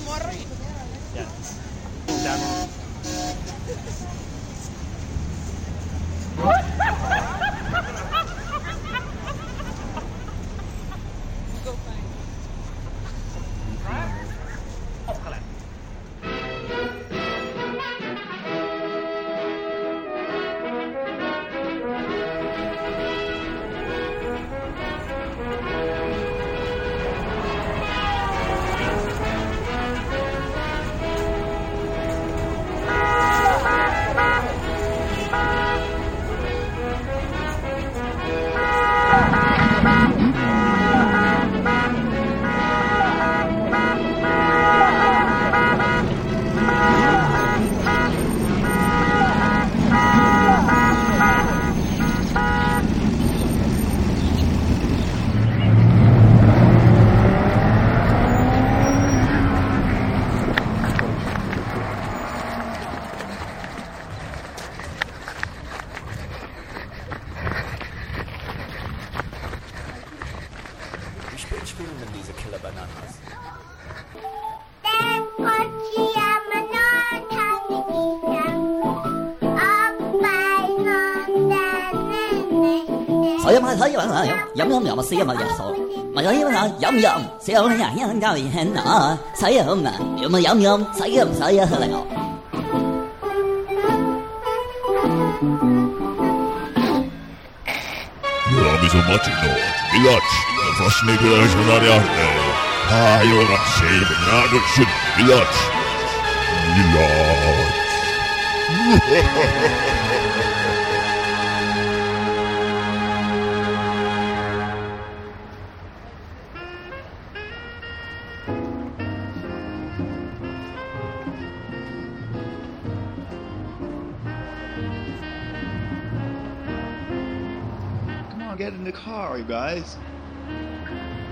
Mori. Ya. Dan wie spielen denn diese Killer Bananas? Saya mah saya yum yum yum saya mah ya so. Mà saya mah yum yum saya mah ya ya ya ya saya mah yum yum saya lah. 여기서 멋진 너 빌라치 퍼스니그를 전하려 할때 하이오라 세이브 나르신 빌라치 Get in the car, you guys.